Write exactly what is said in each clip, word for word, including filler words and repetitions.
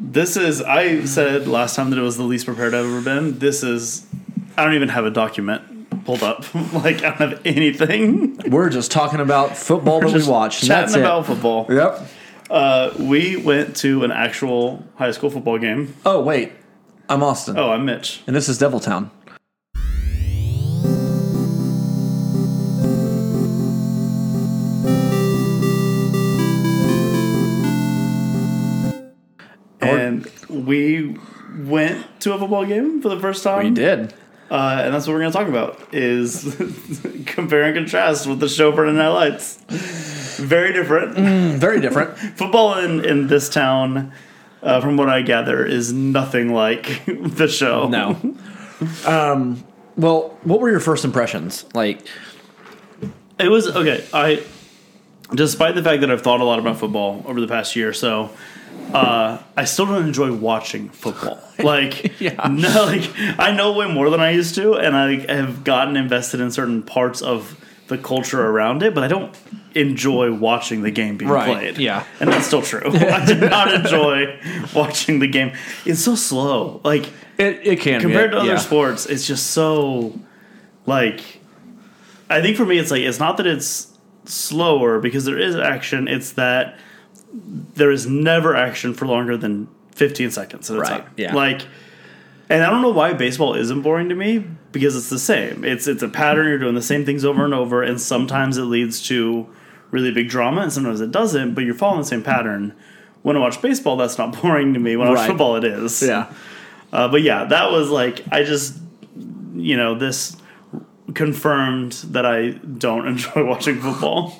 This is, I said last time that it was the least prepared I've ever been. This is, I don't even have a document pulled up. Like, I don't have anything. We're just talking about football We're that we just watched. Chatting That's about it. football. Yep. Uh, we went to an actual high school football game. Oh, wait. I'm Austin. Oh, I'm Mitch. And this is Deviltown. And we went to a football game for the first time. We did. Uh, and that's what we're going to talk about, is compare and contrast with the show Friday Night Lights. Very different. Mm, very different. Football in, in this town, uh, from what I gather, is nothing like the show. No. Um, well, what were your first impressions? Like, It was, okay, I, despite the fact that I've thought a lot about football over the past year or so, uh, I still don't enjoy watching football. Like, Yeah. no, like I know way more than I used to, and I have gotten invested in certain parts of the culture around it, but I don't enjoy watching the game being Right, played. yeah. And that's still true. I do not enjoy watching the game. It's so slow. Like, it, it can compared be. to other yeah. sports, it's just so, like, I think for me, it's like, it's not that it's slower because there is action, it's that there is never action for longer than fifteen seconds at a Right, time. yeah. Like, and I don't know why baseball isn't boring to me, because it's the same. It's it's a pattern. You're doing the same things over and over, and sometimes it leads to really big drama, and sometimes it doesn't. But you're following the same pattern. When I watch baseball, that's not boring to me. When I watch Right. football, it is. Yeah. Uh, but yeah, that was like, I just, you know, this confirmed that I don't enjoy watching football.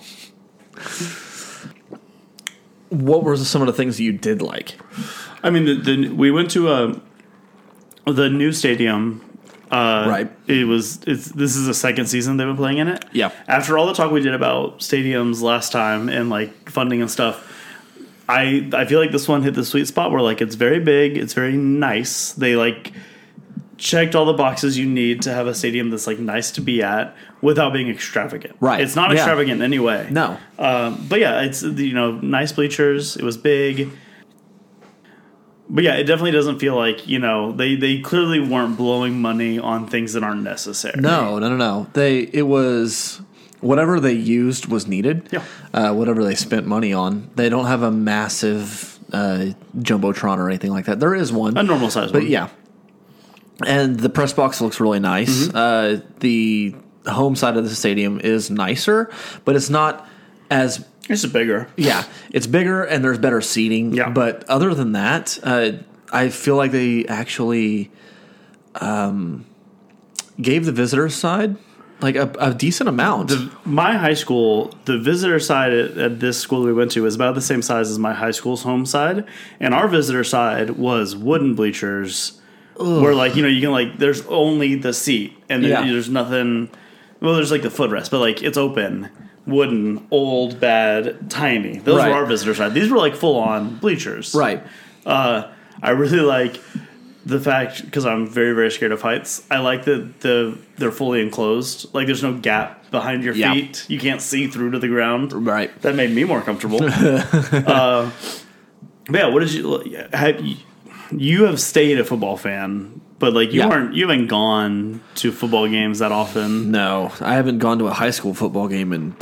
What were some of the things that you did like? I mean, the, the we went to a the new stadium. Uh, Right. It was. It's this is the second season they've been playing in it. Yeah. After all the talk we did about stadiums last time and like funding and stuff, I I feel like this one hit the sweet spot where like it's very big, it's very nice. They like checked all the boxes you need to have a stadium that's like nice to be at without being extravagant. Right. It's not Yeah. extravagant in any way. No. Um, but yeah, it's, you know, nice bleachers. It was big. But yeah, it definitely doesn't feel like, you know, they, they clearly weren't blowing money on things that aren't necessary. No, no, no, no. They it was whatever they used was needed. Yeah. Uh, whatever they spent money on. They don't have a massive uh, jumbotron or anything like that. There is one, A normal size but one. yeah. And the press box looks really nice. Mm-hmm. Uh, the home side of the stadium is nicer, but it's not as It's just bigger. yeah. It's bigger and there's better seating. Yeah. But other than that, uh, I feel like they actually um, gave the visitors side like a, a decent amount. The, my high school, the visitor side at, at this school we went to was about the same size as my high school's home side. And our visitor side was wooden bleachers. Where, like, you know, you can, like, there's only the seat, and there, Yeah. there's nothing, well, there's, like, the footrest, but, like, it's open, wooden, old, bad, tiny. Those Right. were our visitor side. These were, like, full-on bleachers. Right. Uh, I really like the fact, because I'm very, very scared of heights, I like that the they're fully enclosed. Like, there's no gap behind your Yeah. feet. You can't see through to the ground. Right. That made me more comfortable. uh, but yeah, what did you... Have you You have stayed a football fan, but like you Yeah. aren't, you haven't gone to football games that often. No, I haven't gone to a high school football game in,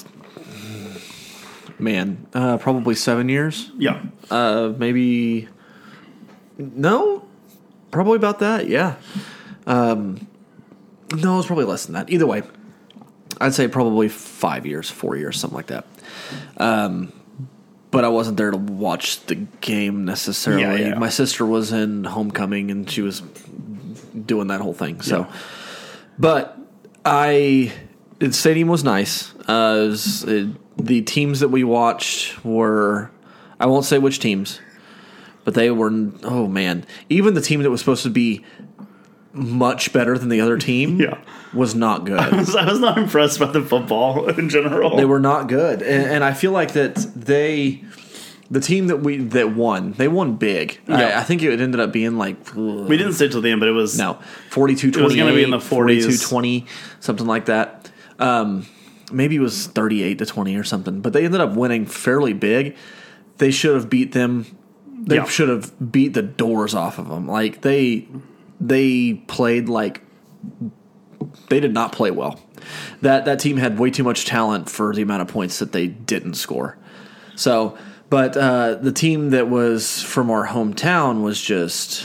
man, uh, probably seven years. Yeah, Uh, maybe, no, probably about that, yeah. Um, no, it's probably less than that. Either way, I'd say probably five years, four years, something like that. Um, but I wasn't there to watch the game necessarily. Yeah, yeah. My sister was in homecoming and she was doing that whole thing. So, Yeah. but I, the stadium was nice. Uh, it was, it, the teams that we watched were, I won't say which teams, but they were, oh man, even the team that was supposed to be much better than the other team Yeah. was not good. I was, I was not impressed by the football in general. They were not good, and, and I feel like that they, the team that we that won, they won big. Yeah. I, I think it ended up being like ugh, we didn't stay till the end, but it was no forty-two twenty-eight, was gonna be in the forties. forty-two twenty, something like that. Um, maybe it was thirty-eight to twenty or something, but they ended up winning fairly big. They should have beat them They Yeah. should have beat the doors off of them. Like they they played like they did not play well. That that team had way too much talent for the amount of points that they didn't score. So, but uh, the team that was from our hometown was just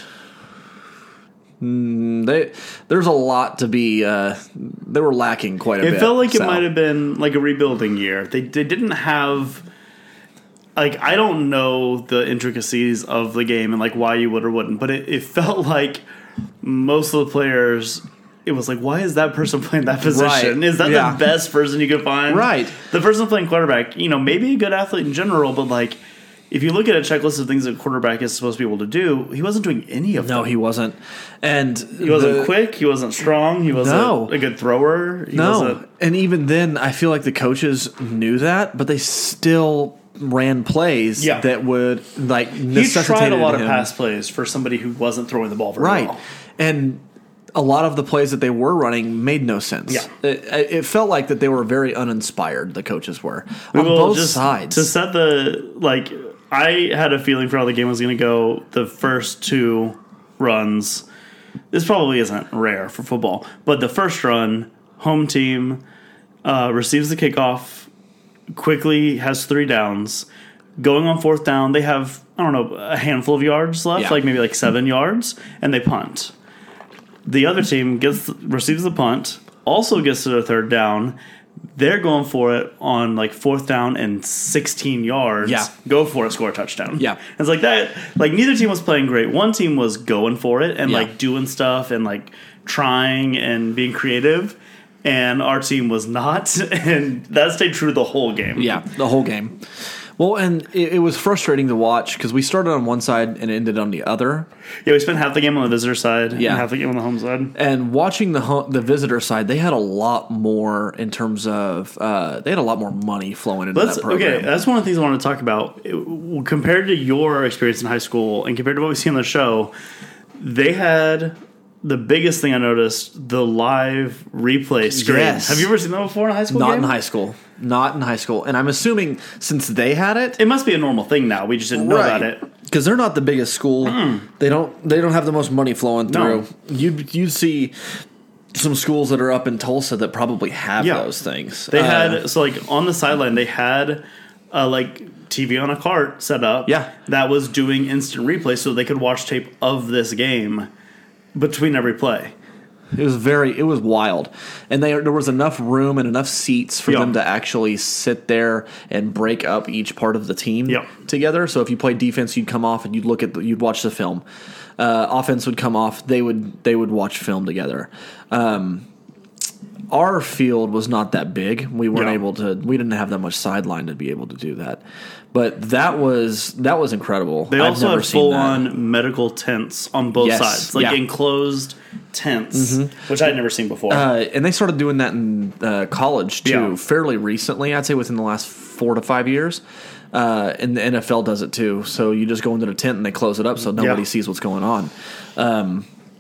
mm, they. There's a lot to be. Uh, they were lacking quite a It bit. felt like it so. might have been like a rebuilding year. They they didn't have like I don't know the intricacies of the game and like why you would or wouldn't, but it, it felt like most of the players. It was like, why is that person playing that position? Right. Is that Yeah. the best person you could find? Right. The person playing quarterback, you know, maybe a good athlete in general, but like if you look at a checklist of things that a quarterback is supposed to be able to do, he wasn't doing any of them. No, he wasn't. And He wasn't quick. He wasn't strong. He wasn't No. a good thrower. He No, wasn't, and even then, I feel like the coaches knew that, but they still ran plays Yeah. that would like he necessitate tried a lot of him. pass plays for somebody who wasn't throwing the ball very right, well. and a lot of the plays that they were running made no sense. Yeah. it, it felt like that they were very uninspired. The coaches were We on will both just- sides. To set the like, I had a feeling for how the game was going to go. The first two runs, this probably isn't rare for football, but the first run, home team uh, receives the kickoff, quickly has three downs. Going on fourth down, they have I don't know a handful of yards left, Yeah. like maybe like seven yards, and they punt. The other team gets receives the punt, also gets to their third down. They're going for it on like fourth down and sixteen yards. Yeah. Go for it, score a touchdown. Yeah. It's like that. Like neither team was playing great. One team was going for it and Yeah. like doing stuff and like trying and being creative. And our team was not. And that stayed true the whole game. Yeah, the whole game. Well, and it, it was frustrating to watch because we started on one side and ended on the other. Yeah, we spent half the game on the visitor side Yeah. and half the game on the home side. And watching the ho- the visitor side, they had a lot more in terms of uh, they had a lot more money flowing into Let's, that program. okay, that's one of the things I want to talk about. It- compared to your experience in high school and compared to what we see on the show, they had the biggest thing I noticed, the live replay screen. Yes. Have you ever seen that before in a high school Not game? in high school. Not in high school. And I'm assuming since they had it, It must be a normal thing now. We just didn't know about it. because they're not the biggest school. They don't. They don't have the most money flowing No. through. You you see some schools that are up in Tulsa that probably have Yeah. those things. They Uh, had, so like on the sideline, they had uh, like T V on a cart set up. Yeah. That was doing instant replay so they could watch tape of this game between every play. It was very, it was wild, and they, there was enough room and enough seats for Yeah. them to actually sit there and break up each part of the team Yeah. together. So if you played defense, you'd come off and you'd look at, the, you'd watch the film. Uh, offense would come off; they would they would watch film together. Um, our field was not that big. We weren't Yeah. able to. We didn't have that much sideline to be able to do that. But that was that was incredible. They I've also never have seen full that. on medical tents on both Yes, sides, like yeah. enclosed tents, which I'd never seen before. Uh, and they started doing that in uh, college too, Yeah. fairly recently. I'd say within the last four to five years. Uh, and the N F L does it too. So you just go into the tent and they close it up so nobody Yeah. sees what's going on. Um,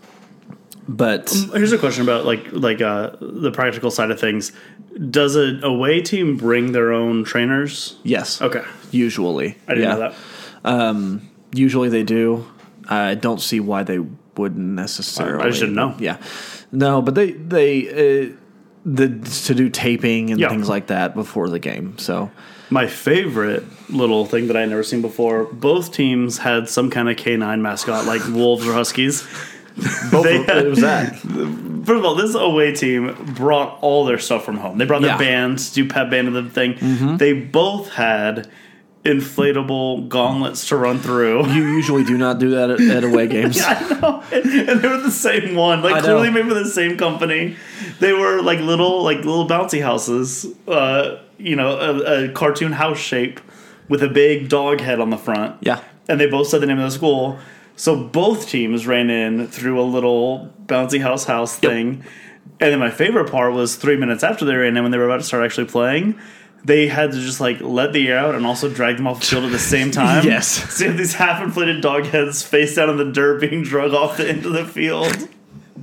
but Here's a question about like like uh, the practical side of things. Does a away team bring their own trainers? yes, Okay, usually I didn't yeah. know that. Um, usually they do. I don't see why they wouldn't necessarily. I just didn't know. Yeah, no, but they they uh, the to do taping and Yeah. things like that before the game. So My favorite little thing that I had never seen before. Both teams had some kind of canine mascot, like wolves or huskies. both They of, had- it was that. First of all, this away team brought all their stuff from home. They brought their Yeah. bands, do pep band and the thing. They both had inflatable gauntlets to run through. You usually do not do that at, at away games. I know, and, and they were the same one, like I know. clearly made by the same company. They were like little, like little bouncy houses. Uh, you know, a, a cartoon house shape with a big dog head on the front. Yeah. And they both said the name of the school. So both teams ran in through a little bouncy house house thing. And then my favorite part was three minutes after they ran in, when they were about to start actually playing, they had to just like let the air out and also drag them off the field at the same time. Yes. So you have these half inflated dog heads face down in the dirt being drug off the end of the field.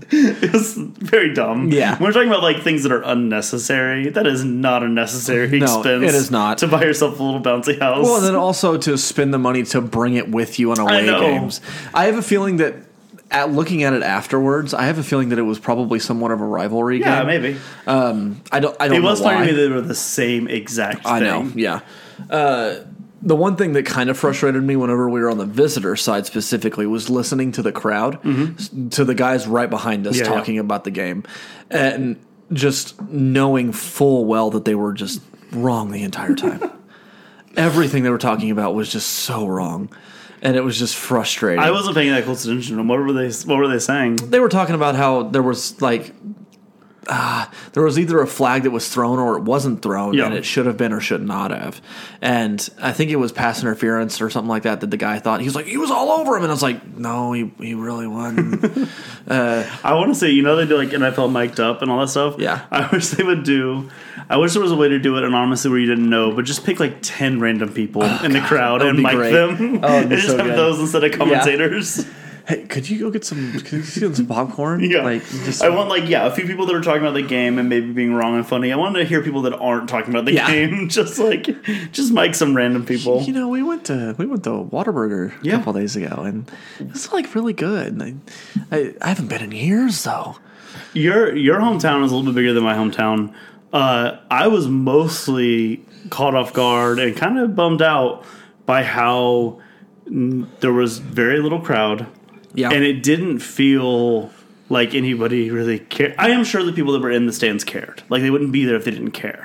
It was very dumb. Yeah. When we're talking about like things that are unnecessary, that is not a necessary No, expense. it is not. To buy yourself a little bouncy house. Well, and then also to spend the money to bring it with you on away know. games. I have a feeling that, at looking at it afterwards, I have a feeling that it was probably somewhat of a rivalry yeah, game. maybe. Um, I don't. I don't. It was know why. funny to me that they were the same exact thing. I know. Yeah. Uh, the one thing that kind of frustrated me whenever we were on the visitor side specifically was listening to the crowd, mm-hmm. to the guys right behind us yeah, talking yeah. about the game, and just knowing full well that they were just wrong the entire time. Everything they were talking about was just so wrong. And it was just frustrating. I wasn't paying that close attention. What were they? What were they saying? They were talking about how there was like, uh, there was either a flag that was thrown or it wasn't thrown, Yeah. and it should have been or should not have. And I think it was pass interference or something like that that the guy thought. He was like, he was all over him, and I was like, no, he he really wasn't. uh, I want to say, you know, they do like N F L mic'd up and all that stuff. Yeah. I wish they would do. I wish there was a way to do it anonymously where you didn't know, but just pick like ten random people Oh, in the God, crowd that would and be mic great. them, Oh, it'd and be just so have good. those instead of commentators. hey, could you go get some? Could you get some popcorn? Yeah, like just, I want like yeah, a few people that are talking about the game and maybe being wrong and funny. I wanted to hear people that aren't talking about the Yeah. game, just like just mic some random people. You know, we went to we went to Whataburger Yeah. a couple days ago, and it's like really good. I, I I haven't been in years though. Your your hometown is a little bit bigger than my hometown. Uh, I was mostly caught off guard and kind of bummed out by how n- there was very little crowd. Yeah. And it didn't feel like anybody really cared. I am sure the people that were in the stands cared. Like, they wouldn't be there if they didn't care.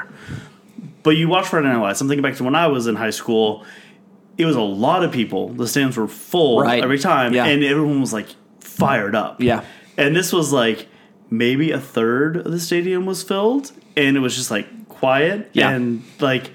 But you watch Friday Night Lights. I'm thinking back to when I was in high school. It was a lot of people. The stands were full Right. every time. Yeah. And everyone was, like, fired up. Yeah. And this was, like, maybe a third of the stadium was filled. And it was just, like, quiet. Yeah. And, like,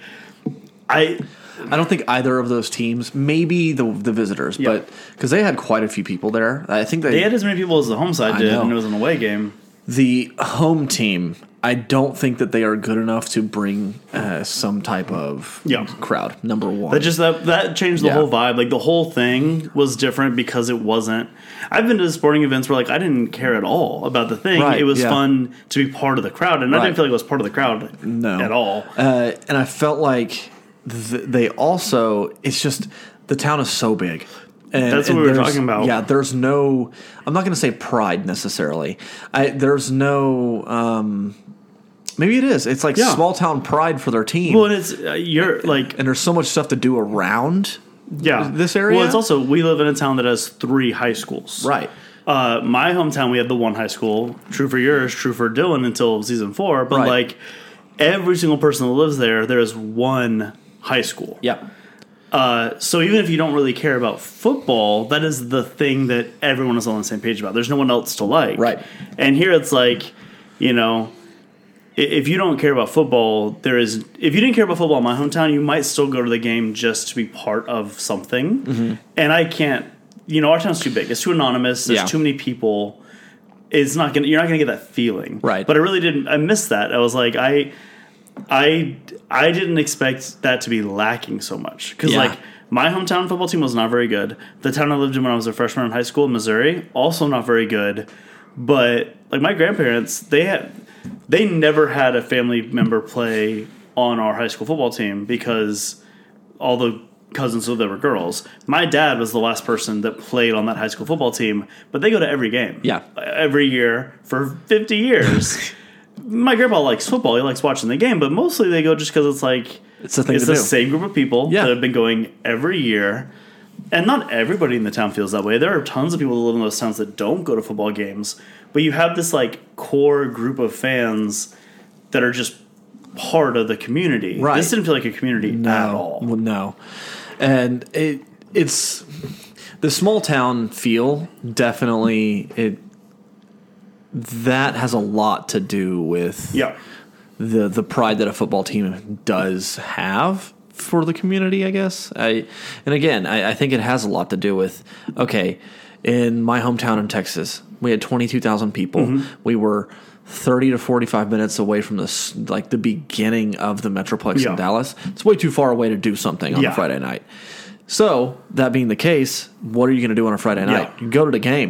I... I don't think either of those teams, maybe the the visitors, Yeah. but because they had quite a few people there. I think they, They had as many people as the home side I did, know. and it was an away game. the home team. I don't think that they are good enough to bring uh, some type of Yeah. crowd. Number one, That just that that changed the Yeah. whole vibe. Like the whole thing was different because it wasn't. I've been to sporting events where like I didn't care at all about the thing. Right, it was yeah. fun to be part of the crowd, and I Right. didn't feel like I was part of the crowd No. at all. uh, and I felt like th- they also. It's just the town is so big. And, That's what and we were there's- talking about. Yeah, there's no. I'm not going to say pride necessarily. I, there's no. Um, maybe it is. It's like Yeah. small town pride for their team. Well, and it's uh, you're like and there's so much stuff to do around yeah this area. Well, it's also we live in a town that has three high schools. right. Uh, my hometown, we had the one high school. True for yours, true for Dylan until season four. But Right. like every single person that lives there, there is one high school. Yeah. Uh, so even if you don't really care about football, that is the thing that everyone is on the same page about. There's no one else to like. Right. And here it's like, you know, i- if you don't care about football, there is. If you didn't care about football in my hometown, you might still go to the game just to be part of something. Mm-hmm. And I can't. You know, our town's too big. It's too anonymous. There's Yeah. too many people. It's not gonna. You're not gonna get that feeling. Right. But I really didn't. I missed that. I was like, I. I I didn't expect that to be lacking so much because Yeah. like my hometown football team was not very good. The town I lived in when I was a freshman in high school, Missouri, also not very good. But like my grandparents, they had they never had a family member play on our high school football team because all the cousins so they were girls. My dad was the last person that played on that high school football team, but they go to every game. Yeah. Every year for fifty years. My grandpa likes football. He likes watching the game, but mostly they go just because it's like It's the thing it's to the do. same group of people Yeah. that have been going every year. And not everybody in the town feels that way. There are tons of people that live in those towns that don't go to football games, but you have this like core group of fans that are just part of the community. Right. This didn't feel like a community No, at all. well, no, and it it's the small town feel definitely it that has a lot to do with Yeah. the the pride that a football team does have for the community, I guess. I and again, I, I think it has a lot to do with okay, in my hometown in Texas, we had twenty two thousand people. Mm-hmm. We were thirty to forty five minutes away from this, like the beginning of the Metroplex Yeah. in Dallas. It's way too far away to do something on Yeah. a Friday night. So that being the case, what are you going to do on a Friday night? Yeah. You go to the game.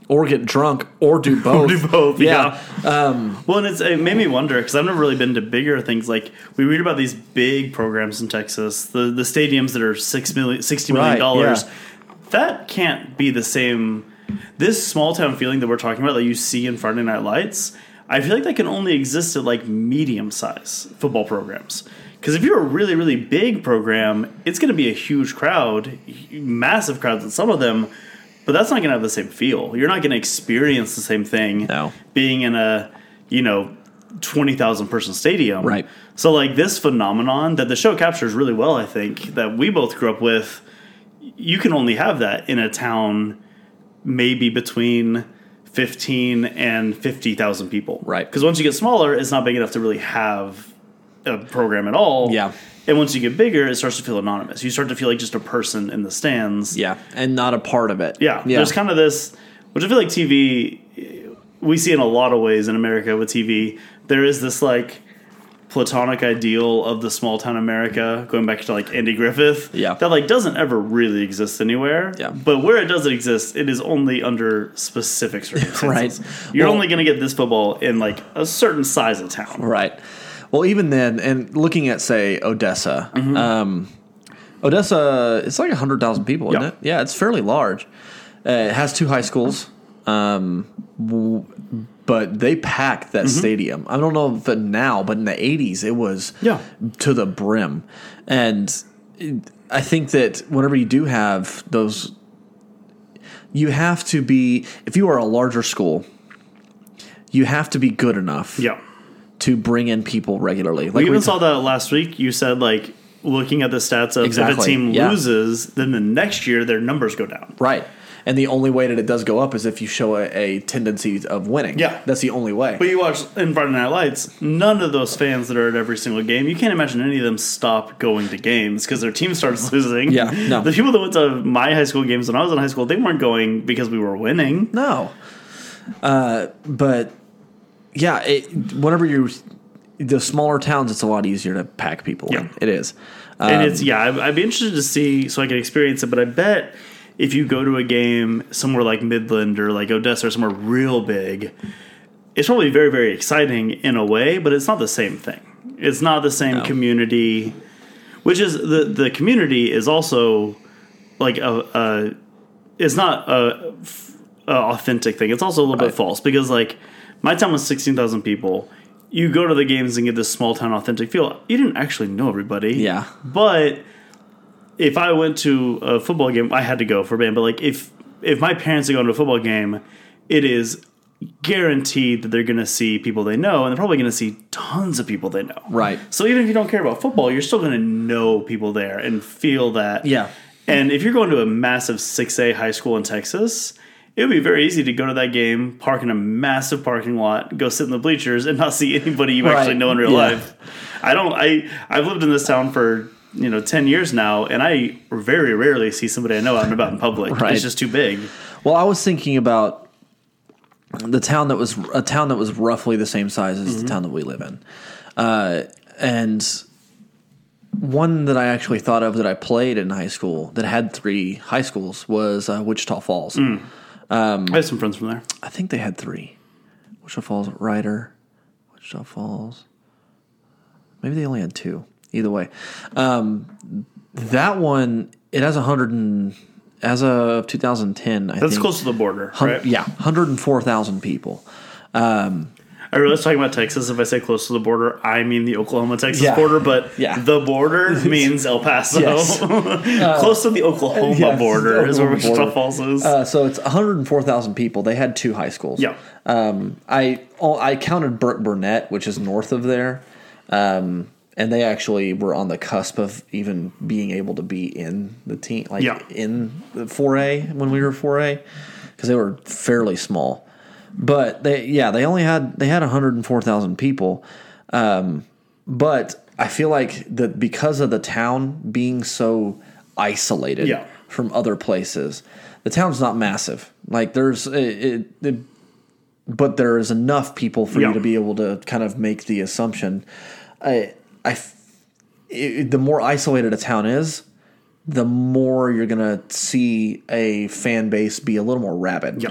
or get drunk, or do both. do both, yeah. yeah. Um, well, and it's, it made me wonder, because I've never really been to bigger things. Like, we read about these big programs in Texas, the the stadiums that are six million, sixty million dollars. Right, yeah. That can't be the same. This small town feeling that we're talking about that you see in Friday Night Lights, I feel like that can only exist at like medium size football programs. Because if you're a really, really big program, it's going to be a huge crowd, massive crowds at some of them, but that's not going to have the same feel. You're not going to experience the same thing no. being in a, you know, twenty thousand person stadium. Right. So like this phenomenon that the show captures really well, I think, that we both grew up with, you can only have that in a town maybe between fifteen and fifty thousand people. Right. Because once you get smaller, it's not big enough to really have a program at all. Yeah. And once you get bigger, it starts to feel anonymous. You start to feel like just a person in the stands. Yeah, and not a part of it. Yeah. yeah. There's kind of this, which I feel like T V, we see in a lot of ways in America with T V, there is this like platonic ideal of the small town America, going back to like Andy Griffith, yeah. that like doesn't ever really exist anywhere. Yeah. But where it does exist, it is only under specific circumstances. right. You're well, only going to get this football in like a certain size of town. Right. Well, even then, and looking at say Odessa, mm-hmm. um, Odessa, it's like a hundred thousand people, isn't yeah. it? Yeah, it's fairly large. Uh, it has two high schools. Um, w- But they packed that mm-hmm. stadium. I don't know if it now, but in the eighties, it was yeah. to the brim. And I think that whenever you do have those, you have to be, if you are a larger school, you have to be good enough yeah. to bring in people regularly. Like we even we saw that last week. You said, like, looking at the stats of exactly. if a team yeah. loses, then the next year their numbers go down. Right. And the only way that it does go up is if you show a, a tendency of winning. Yeah. That's the only way. But you watch in Friday Night Lights, none of those fans that are at every single game, you can't imagine any of them stop going to games because their team starts losing. Yeah, no. The people that went to my high school games when I was in high school, they weren't going because we were winning. No. Uh, but, yeah, it, whenever you're the smaller towns, it's a lot easier to pack people yeah. in. It is. Um, and it's, yeah, I'd, I'd be interested to see so I can experience it, but I bet if you go to a game somewhere like Midland or like Odessa or somewhere real big, it's probably very, very exciting in a way, but it's not the same thing. It's not the same no. community, which is the the community is also like a, a it's not a, a authentic thing. It's also a little right. bit false because like my town was sixteen thousand people. You go to the games and get this small town authentic feel. You didn't actually know everybody. Yeah. But if I went to a football game, I had to go for a band. But like if if my parents are going to a football game, it is guaranteed that they're going to see people they know, and they're probably going to see tons of people they know. Right. So even if you don't care about football, you're still going to know people there and feel that. Yeah. And if you're going to a massive six A high school in Texas, it would be very easy to go to that game, park in a massive parking lot, go sit in the bleachers, and not see anybody you right. actually know in real yeah. life. I don't. I I've lived in this town for you know ten years now, and I very rarely see somebody I know out and about in public. Right. It's just too big. Well, I was thinking about the town that was a town that was roughly the same size as mm-hmm. the town that we live in, uh, and one that I actually thought of that I played in high school that had three high schools was uh, Wichita Falls. Mm. Um, I have some friends from there. I think they had three. Wichita Falls, Ryder, Wichita Falls. Maybe they only had two. Either way, um, that one it has a hundred and as of two thousand ten. I That's think, close to the border, right? Yeah, one hundred and four thousand people. Um, I realize talking about Texas, if I say close to the border, I mean the Oklahoma-Texas yeah. border, but yeah. the border means El Paso. Yes. uh, close to the Oklahoma yes, border the is where Oklahoma Wichita border. Falls is. Uh, so it's one hundred and four thousand people. They had two high schools. Yeah. Um, I I counted Burke Burnett, which is north of there. Um, And they actually were on the cusp of even being able to be in the team, like yeah. in the four A when we were four A, because they were fairly small. But they, yeah, they only had they had one hundred and four thousand people. Um, but I feel like that because of the town being so isolated yeah. from other places, the town's not massive. Like there's it, it, it but there is enough people for yeah. you to be able to kind of make the assumption. I. I, it, the more isolated a town is, the more you're going to see a fan base be a little more rabid. Yeah.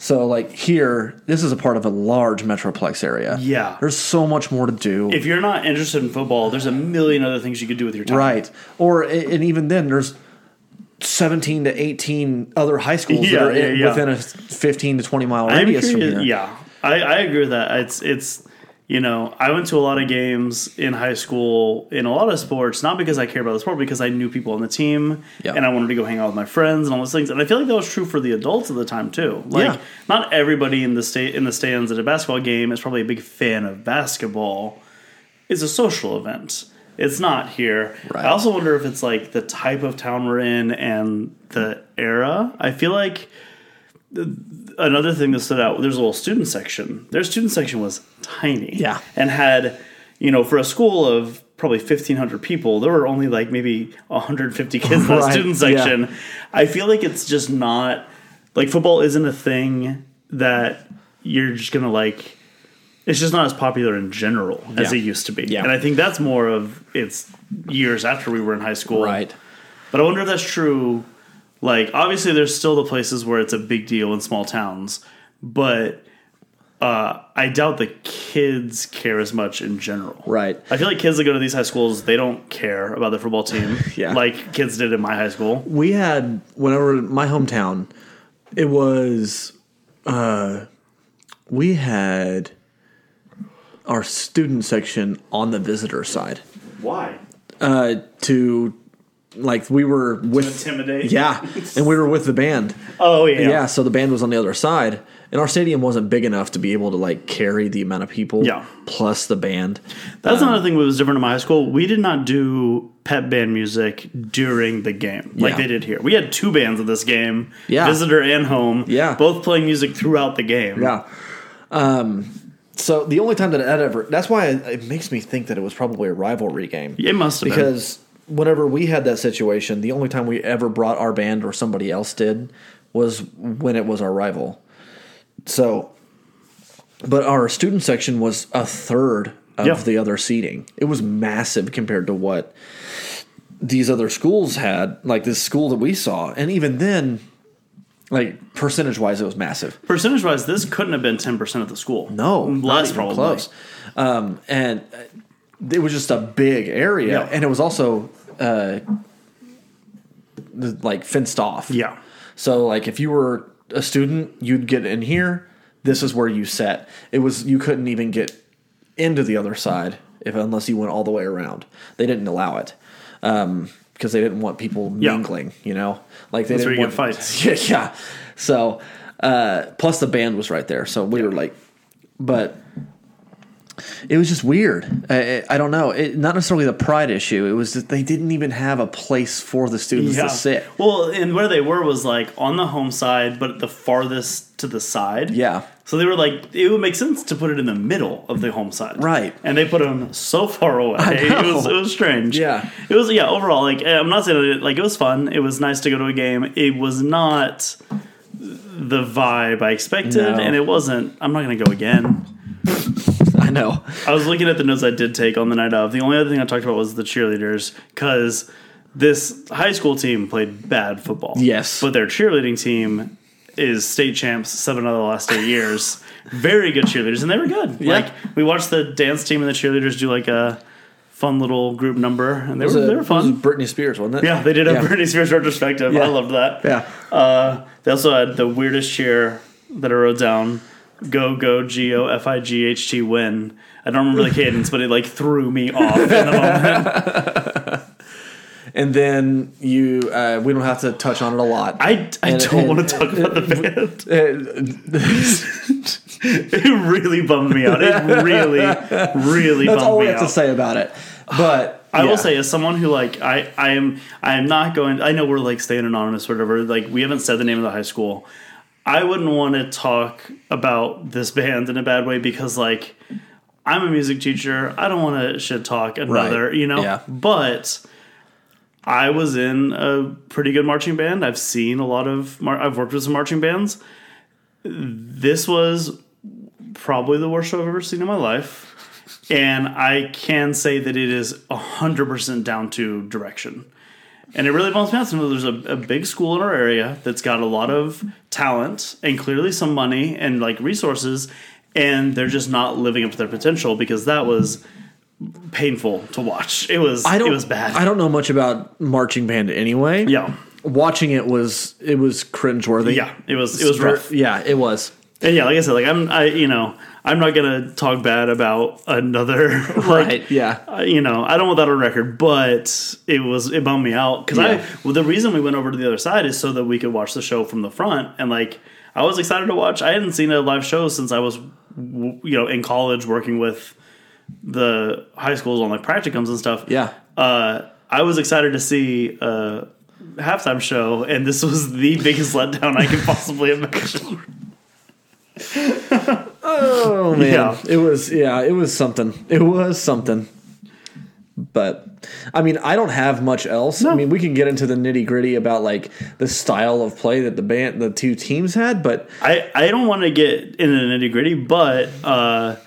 So, like, here, this is a part of a large metroplex area. Yeah. There's so much more to do. If you're not interested in football, there's a million other things you could do with your time. Right. Or, and even then, there's seventeen to eighteen other high schools Yeah, that are yeah, in- yeah. within a fifteen to twenty mile I'm radius from curious- here. Yeah, I, I agree with that. It's it's you know I went to a lot of games in high school in a lot of sports, not because I care about the sport, because I knew people on the team Yeah. and I wanted to go hang out with my friends and all those things. And I feel like that was true for the adults at the time too. Like Yeah. not everybody in the state in the stands at a basketball game is probably a big fan of basketball. It's a social event. It's not here. Right. I also wonder if it's like the type of town we're in and the era. I feel like another thing that stood out, there's a little student section. Their student section was tiny. Yeah. And had, you know, for a school of probably fifteen hundred people, there were only like maybe one hundred fifty kids in that Right, student section. I feel like it's just not, like football isn't a thing that you're just going to like, it's just not as popular in general as Yeah. it used to be. Yeah. And I think that's more of it's years after we were in high school. Right. But I wonder if that's true. Like, obviously, there's still the places where it's a big deal in small towns, but uh, I doubt the kids care as much in general. Right. I feel like kids that go to these high schools, they don't care about their football team Yeah. like kids did in my high school. We had, whenever my hometown, it was, uh, we had our student section on the visitor side. Why? Uh, to, like, we were with. Intimidate? Yeah. And we were with the band. Oh, yeah. Yeah, so the band was on the other side. And our stadium wasn't big enough to be able to, like, carry the amount of people. Yeah. Plus the band. That's another thing that was different in my high school. We did not do pep band music during the game like Yeah. they did here. We had two bands at this game, Yeah. visitor and home, Yeah. both playing music throughout the game. Yeah. Um, so the only time that it ever, that's why it, it makes me think that it was probably a rivalry game. It must have Because whenever we had that situation, the only time we ever brought our band or somebody else did was when it was our rival. So, but our student section was a third of Yeah. the other seating. It was massive compared to what these other schools had, like this school that we saw. And even then, like percentage wise, it was massive. been. Percentage wise, this couldn't have been ten percent of the school. No, not less even probably. close. Um, and it was just a big area, Yeah. and it was also uh, like fenced off. Yeah. So, like, if you were a student, you'd get in here. This is where you sat. It was you couldn't even get into the other side if unless you went all the way around. They didn't allow it um, because they didn't want people Yeah. mingling. You know, like they That's didn't where you want get fights. Yeah, yeah. So, uh, plus the band was right there, so we were like, but it was just weird. I, I don't know. It, not necessarily the pride issue. It was that they didn't even have a place for the students to sit. Well, and where they were was like on the home side, but the farthest to the side. Yeah. So they were like, it would make sense to put it in the middle of the home side. Right. And they put them so far away. It know. was it was strange. Yeah. It was, yeah, overall, like, I'm not saying it, like, it was fun. It was nice to go to a game. It was not the vibe I expected. No. And it wasn't, I'm not going to go again. I know. I was looking at the notes I did take on the night of. The only other thing I talked about was the cheerleaders, because this high school team played bad football. Yes. But their cheerleading team is state champs seven out of the last eight years. Very good cheerleaders, and they were good. Yeah. Like, we watched the dance team and the cheerleaders do like a fun little group number, and they It was were a- they were it was fun. Britney Spears, wasn't it? Yeah, they did a Yeah. Britney Spears retrospective. Yeah. I loved that. Yeah. Uh, they also had the weirdest cheer that I wrote down. Go, go, G O F I G H T, win. I don't remember the cadence, but it like threw me off in the moment. And then you, uh, we don't have to touch on it a lot. I, I And- don't and- want to talk about the band. Uh, It really bummed me out. It really, really That's bummed all we me have out. to say about it. But I yeah. will say, as someone who like I, I am I am not going. I know we're like staying anonymous or whatever. Like, we haven't said the name of the high school. I wouldn't want to talk about this band in a bad way because, like, I'm a music teacher. I don't want to shit talk another, Right. you know. Yeah. But I was in a pretty good marching band. I've seen a lot of. Mar- I've worked with some marching bands. This was probably the worst show I've ever seen in my life. And I can say that it is one hundred percent down to direction. And it really bumps me out. So there's a, a big school in our area that's got a lot of talent and clearly some money and like resources, and they're just not living up to their potential because that was painful to watch. It was I don't, it was bad. I don't know much about marching band anyway. Yeah. Watching it was it was cringeworthy. Yeah, it was it was rough. Yeah, it was. And yeah, like I said, like I'm I you know, I'm not gonna talk bad about another like Right, yeah. uh, you know, I don't want that on record, but it was it bummed me out because Yeah. I well, the reason we went over to the other side is so that we could watch the show from the front, and like I was excited to watch. I hadn't seen a live show since I was you know in college working with the high schools on like practicums and stuff. Yeah. Uh, I was excited to see a halftime show, and this was the biggest letdown I could possibly imagine. Oh man, Yeah. it was yeah, it was something. It was something. But I mean, I don't have much else. No. I mean, we can get into the nitty gritty about like the style of play that the band, the two teams had, but I, I don't want to get into the nitty gritty, but uh,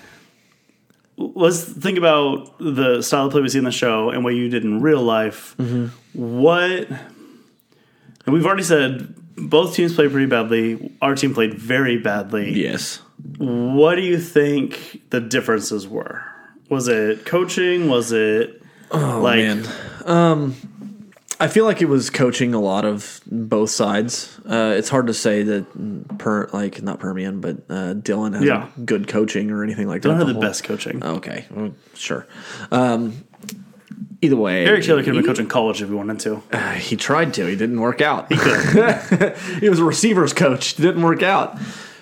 let's think about the style of play we see in the show and what you did in real life. Mm-hmm. What, and we've already said both teams played pretty badly. Our team played very badly. yes, What do you think the differences were? Was it coaching? Was it oh like man. Um, I feel like it was coaching a lot of both sides. Uh, it's hard to say that per like not Permian, but uh, Dylan has Yeah. good coaching or anything like don't that. have the whole- best coaching? Okay, well, sure. Um, either way, Eric Taylor could have been he- coaching college if he wanted to. Uh, he tried to. He didn't work out. He could. he was a receivers coach. Didn't work out.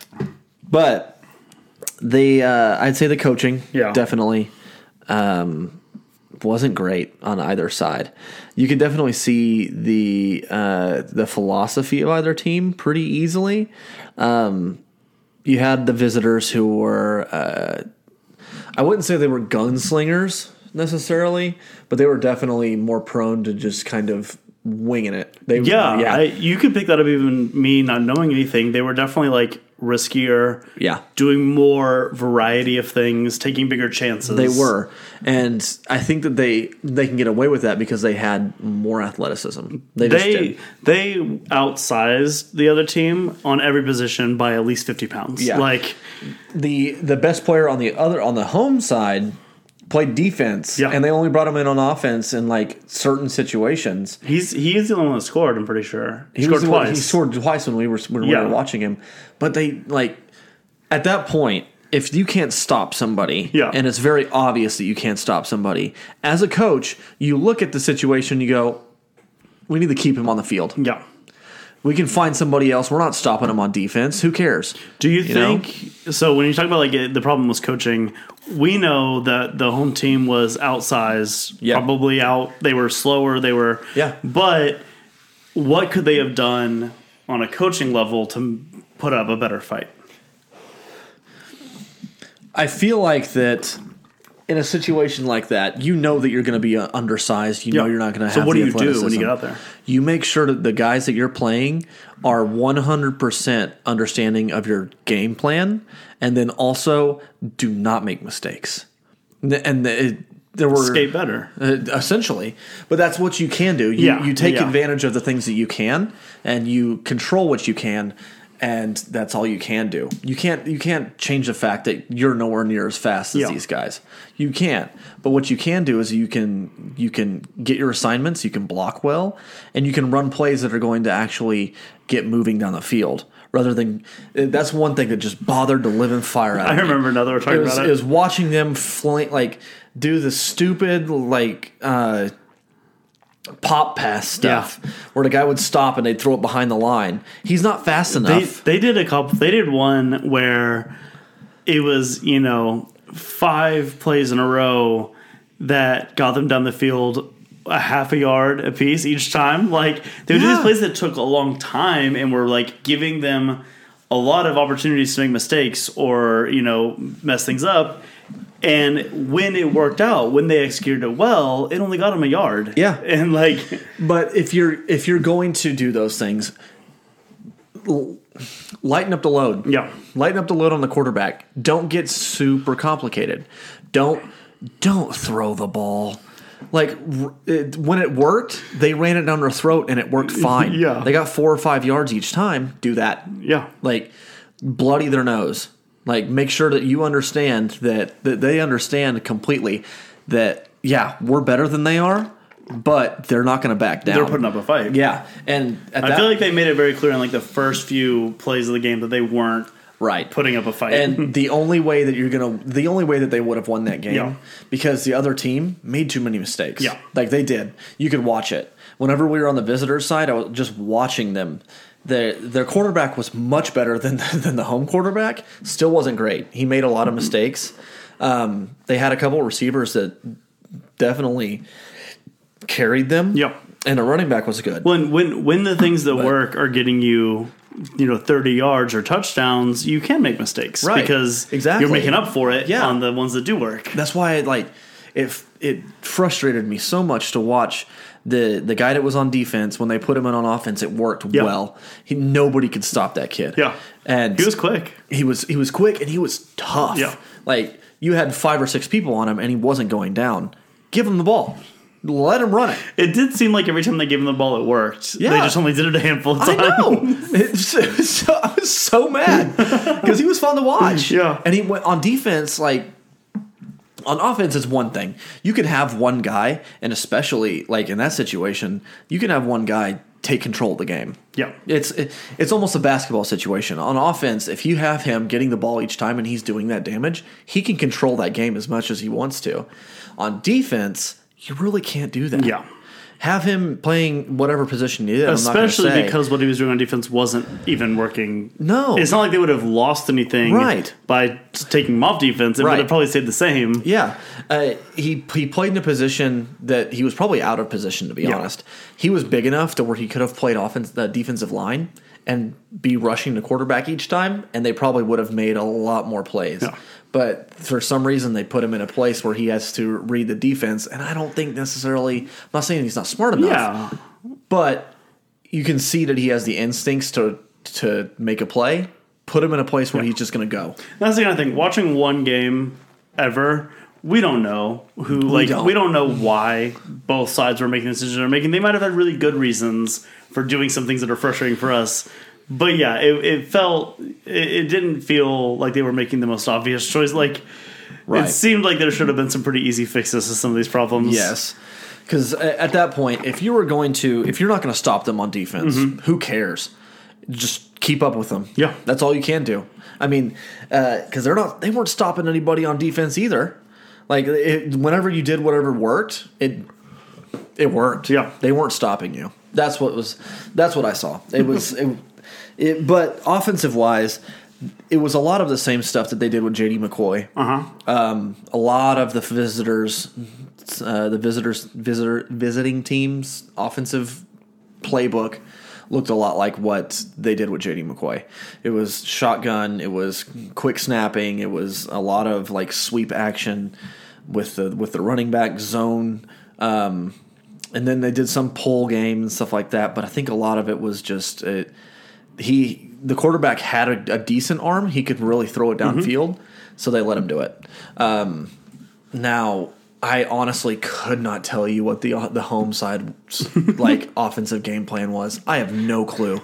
But the uh, I'd say the coaching, Yeah. definitely um, wasn't great on either side. You could definitely see the uh, the philosophy of either team pretty easily. Um, you had the visitors who were uh, I wouldn't say they were gunslingers necessarily, but they were definitely more prone to just kind of winging it. They Yeah, yeah, I, you could pick that up even me not knowing anything. They were definitely like riskier, yeah. doing more variety of things, taking bigger chances. They were, and I think that they they can get away with that because they had more athleticism. They just They did. they outsized the other team on every position by at least fifty pounds. Yeah. Like the the best player on the other on the home side played defense, Yeah. and they only brought him in on offense in like certain situations. he's he's the only one that scored. I'm pretty sure he, He scored was the one- twice. He scored twice when we were when we Yeah. were watching him. But they like at that point, if you can't stop somebody, Yeah. and it's very obvious that you can't stop somebody, as a coach, you look at the situation, you go, "We need to keep him on the field. Yeah. We can find somebody else. We're not stopping him on defense. Who cares?" Do you, You know? think so? When you talk about like it, the problem was coaching, we know that the home team was outsized, Yeah. probably out. They were slower. They were Yeah. But what could they have done on a coaching level to put up a better fight? I feel like that in a situation like that, you know that you're going to be uh, undersized. You know Yeah. you're not going to have. So what the do you do when you athleticism. get out there? You make sure that the guys that you're playing are one hundred percent understanding of your game plan, and then also do not make mistakes. And the- and the, there were Skate better. uh, essentially, but that's what you can do. You, Yeah, you take yeah. advantage of the things that you can, and you control what you can, and that's all you can do. You can't you can't change the fact that you're nowhere near as fast as Yeah. these guys. You can't. But what you can do is you can you can get your assignments, you can block well, and you can run plays that are going to actually get moving down the field. Rather than that's one thing that just bothered the living fire out I of me. remember now that we're talking It was, about it it. was watching them flank, like do the stupid like uh, pop pass stuff where the guy would stop and they'd throw it behind the line. He's not fast They, enough. they did a couple. They did one where it was you know five plays in a row that got them down the field a half a yard apiece each time. Like they would do Yeah. these plays that took a long time and were like giving them a lot of opportunities to make mistakes or you know mess things up. And when it worked out, when they executed it well, it only got them a yard. Yeah. and like But if you're if you're going to do those things, l- lighten up the load. yeah, Lighten up the load on the quarterback. Don't get super complicated. Don't don't throw the ball Like r- it, when it worked, they ran it down their throat and it worked fine. Yeah. They got four or five yards each time. Do that. Yeah. Like bloody their nose. Like make sure that you understand that, that they understand completely that, yeah, we're better than they are, but they're not going to back down. They're putting up a fight. Yeah. And at I that, feel like they made it very clear in like the first few plays of the game that they weren't right. putting up a fight. And the only way that you're going to, the only way that they would have won that game, Yeah. because the other team made too many mistakes. Yeah. Like they did. You could watch it. Whenever we were on the visitors' side, I was just watching them. Their, their quarterback was much better than, than the home quarterback. Still wasn't great. He made a lot of mistakes. Um, they had a couple of receivers that definitely carried them. Yep. And the running back was good. When when when the things that But- work are getting you, you know, thirty yards or touchdowns, you can make mistakes, Right. Because Exactly. you're making up for it Yeah. on the ones that do work. That's why it like it it frustrated me so much to watch the the guy that was on defense when they put him in on offense. It worked Yeah. well. He, nobody could stop that kid. Yeah, and he was quick. He was he was quick and he was tough. Yeah. Like you had five or six people on him and he wasn't going down. Give him the ball. Let him run it. It did seem like every time they gave him the ball, it worked. Yeah. They just only did it a handful of I times. know. It was so, it was so- I was so mad because he was fun to watch. Yeah. And he went on defense, like on offense, it's one thing. You could have one guy, and especially like in that situation, you can have one guy take control of the game. Yeah. It's it, it's almost a basketball situation. On offense, if you have him getting the ball each time and he's doing that damage, he can control that game as much as he wants to. On defense, you really can't do that. Yeah. Have him playing whatever position he did. Especially I'm not gonna say. because what he was doing on defense wasn't even working. No. It's not like they would have lost anything Right. by taking him off defense. It Right. would have probably stayed the same. Yeah, uh, he he played in a position that he was probably out of position. To be Yeah. honest, he was big enough to where he could have played offense, the defensive line, and be rushing the quarterback each time, and they probably would have made a lot more plays. Yeah. But for some reason, they put him in a place where he has to read the defense, and I don't think necessarily. I'm not saying he's not smart enough, Yeah. but you can see that he has the instincts to to make a play. Put him in a place where he's just going to go. That's the kind of thing. Watching one game ever, we don't know who. Like don't. we don't know why both sides were making the decisions they're making. They might have had really good reasons for doing some things that are frustrating for us. But yeah, it, it felt. It, it didn't feel like they were making the most obvious choice. Like Right. it seemed like there should have been some pretty easy fixes to some of these problems. Yes. Because at that point, if you were going to, if you're not going to stop them on defense, who cares? Just keep up with them. Mm-hmm. Yeah. That's all you can do. I mean, because they're not, they weren't stopping anybody on defense either. Like, it, whenever you did whatever worked, it it worked. Yeah. They weren't stopping you. That's what was, that's what I saw. It was, it, it, but offensive wise, it was a lot of the same stuff that they did with J D McCoy. Uh huh. Um, a lot of the visitors, uh, the visitors, visitor visiting teams' offensive playbook looked a lot like what they did with J D McCoy. It was shotgun, it was quick snapping, it was a lot of like sweep action with the with the running back zone, um, and then they did some pull game and stuff like that. But I think a lot of it was just it, he. The quarterback had a, a decent arm; he could really throw it downfield, mm-hmm. so they let him do it. Um, now, I honestly could not tell you what the the home side like offensive game plan was. I have no clue.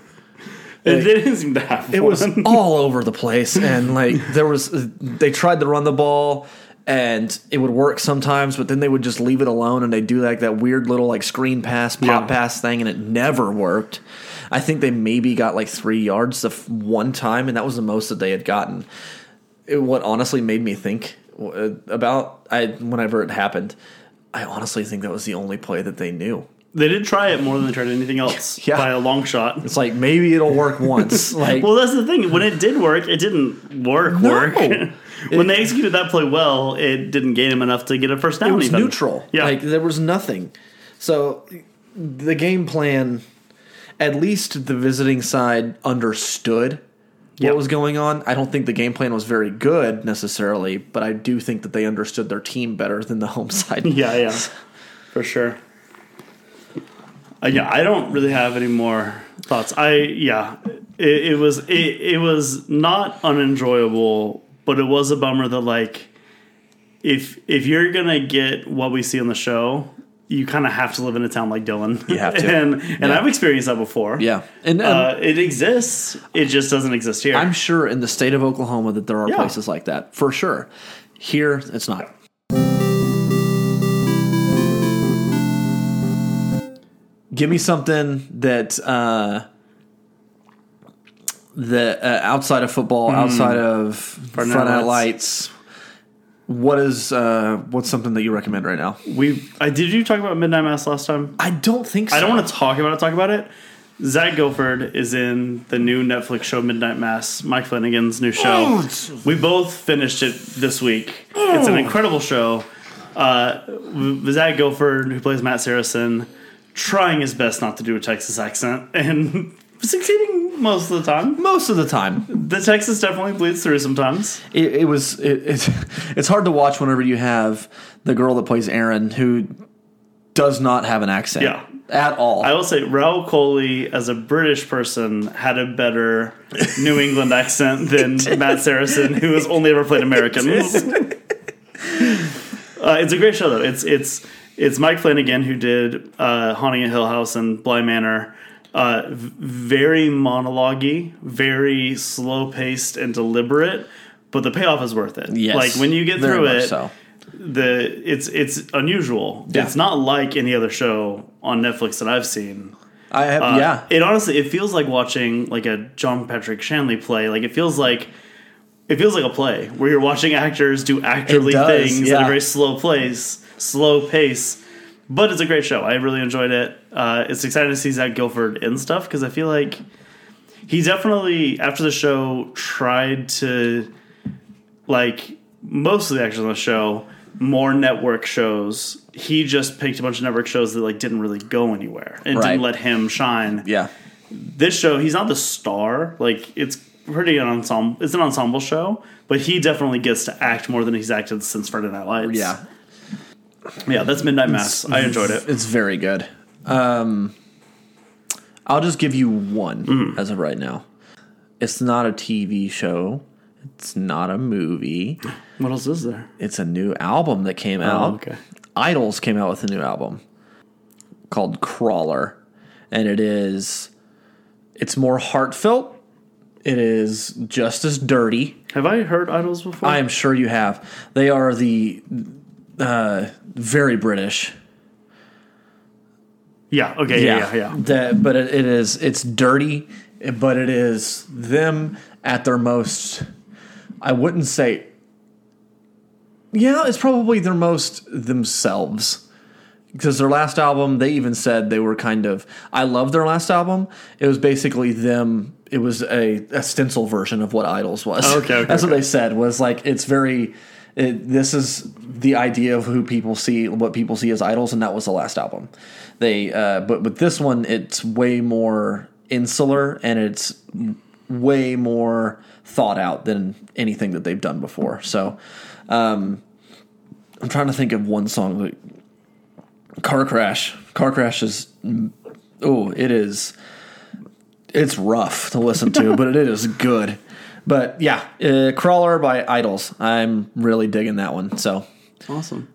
It Like, didn't seem to have. it one. was all over the place, and like there was, they tried to run the ball, and it would work sometimes, but then they would just leave it alone, and they do like that weird little like screen pass, pop Yeah. pass thing, and it never worked. I think they maybe got like three yards the f- one time, and that was the most that they had gotten. It, what honestly made me think uh, about I whenever it happened, I honestly think that was the only play that they knew. They did try it more than they tried anything else Yeah. by a long shot. It's like maybe it'll work once. Like, Well, that's the thing. When it did work, it didn't work. No. Work. when It- they executed that play well, it didn't gain him enough to get a first down. it was even. neutral. Yeah. Like there was nothing. So the game plan, at least the visiting side understood what Yeah. was going on. I don't think the game plan was very good necessarily, but I do think that they understood their team better than the home side. Yeah, yeah, for sure. Uh, yeah, I don't really have any more thoughts. I yeah, it, it was it, it was not unenjoyable, but it was a bummer that like if if you're gonna get what we see on the show, you kind of have to live in a town like Dillon. You have to. and and Yeah. I've experienced that before. Yeah. And um, Uh, it exists. It just doesn't exist here. I'm sure in the state of Oklahoma that there are Yeah. places like that, for sure. Here, it's not. Give me something that uh, that uh, outside of football, outside of Friday Night Night Lights. Lights. What is uh, what's something that you recommend right now? we I did you talk about Midnight Mass last time? I don't think so. I don't want to talk about it. Talk about it. Zach Guilford is in the new Netflix show Midnight Mass, Mike Flanagan's new show. Oh, it's- We both finished it this week. It's an incredible show. Uh, Zach Guilford, who plays Matt Saracen, trying his best not to do a Texas accent and succeeding most of the time. Most of the time, The Texas definitely bleeds through sometimes. it, it was it, it's it's hard to watch whenever you have the girl that plays Aaron who does not have an accent Yeah. at all. I will say Raul Coley, as a British person, had a better New England accent than Matt Saracen, who has only ever played Americans. uh, it's a great show, though. It's it's it's Mike Flanagan, who did uh, Haunting at Hill House and Bly Manor. Uh, v- very monologue-y, very slow-paced and deliberate, but the payoff is worth it. Yes, like when you get very through much it, so. the it's it's unusual. Yeah. It's not like any other show on Netflix that I've seen. I have Uh, yeah. It honestly, it feels like watching like a John Patrick Shanley play. Like it feels like it feels like a play where you're watching actors do actorly It does, things yeah. at a very slow place, slow pace. But it's a great show. I really enjoyed it. Uh, it's exciting to see Zach Guilford in stuff because I feel like he definitely, after the show, tried to, like most of the actors on the show, more network shows. He just picked a bunch of network shows that like didn't really go anywhere and Right. didn't let him shine. Yeah. This show, he's not the star. Like it's pretty an ensemble. It's an ensemble show, but he definitely gets to act more than he's acted since Friday Night Lights. Yeah. yeah. That's Midnight Mass. I enjoyed it. It's very good. Um, I'll just give you one Mm-hmm. as of right now. It's not a T V show. It's not a movie. What else is there? It's a new album that came out. Oh, okay. Idols came out with a new album called Crawler, and it is it's more heartfelt. It is just as dirty. Have I heard Idols before? I am sure you have. They are the uh, very British. Yeah. Okay. Yeah. Yeah. yeah. That, but it, it is it's dirty, but it is them at their most. I wouldn't say. Yeah, it's probably their most themselves. Because their last album, they even said they were kind of. I love their last album. It was basically them. It was a, a stencil version of what Idols was. Okay, okay, That's what okay. they said. Was like it's very. It, this is the idea of who people see, what people see as idols, and that was the last album. They, uh, but with this one, it's way more insular and it's way more thought out than anything that they've done before. So, um, I'm trying to think of one song. Like, Car Crash. Car Crash is, oh, it is. It's rough to listen to, but it is good. But yeah, uh, Crawler by Idols. I'm really digging that one. So Awesome.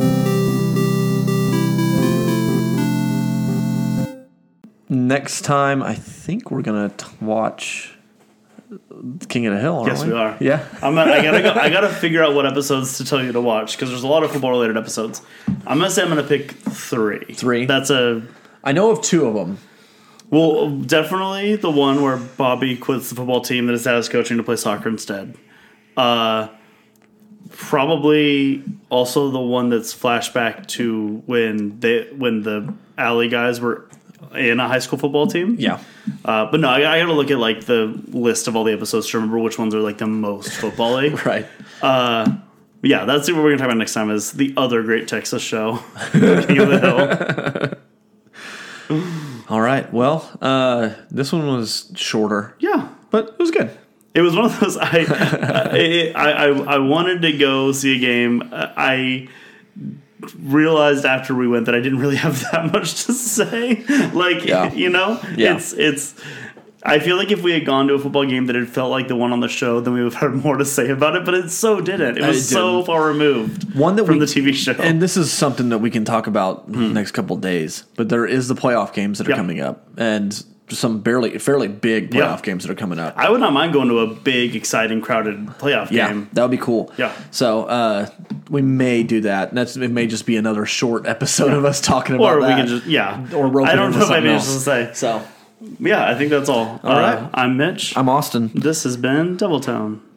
next time, I think we're gonna t- watch King of the Hill. Aren't Yes, we are. Yeah. I'm gonna, I gotta go. I gotta figure out what episodes to tell you to watch because there's a lot of football related episodes. I'm gonna say I'm gonna pick three. Three? That's a I know of two of them. well, definitely the one where Bobby quits the football team that his dad is coaching to play soccer instead. Uh, probably also the one that's flashback to when they when the Alley guys were in a high school football team. Yeah. Uh, but no, I, I got to look at like the list of all the episodes to remember which ones are like the most football-y. Right. Yeah, that's what we're gonna talk about next time. Is the other great Texas show, King of the Hill. All right. Well, uh, this one was shorter, Yeah, but it was good. it was one of those. I I, I I wanted to go see a game. I realized after we went that I didn't really have that much to say. Like Yeah. you know, Yeah. it's it's. I feel like if we had gone to a football game that had felt like the one on the show, then we would have had more to say about it. But it so didn't. It was It so didn't. far removed One that from we, the T V show. And this is something that we can talk about Hmm. next couple of days. But there is the playoff games that are Yeah. coming up, and some barely fairly big playoff Yeah. games that are coming up. I would not mind going to a big, exciting, crowded playoff Yeah, game. that would be cool. Yeah. So uh, we may do that. And that's it. May just be another short episode of us talking about Or that. we can just, yeah. Or rope I it don't into know if I have something anything else. else to say. So Yeah, I think that's all. All uh, right. I'm Mitch. I'm Austin. This has been Double Tone.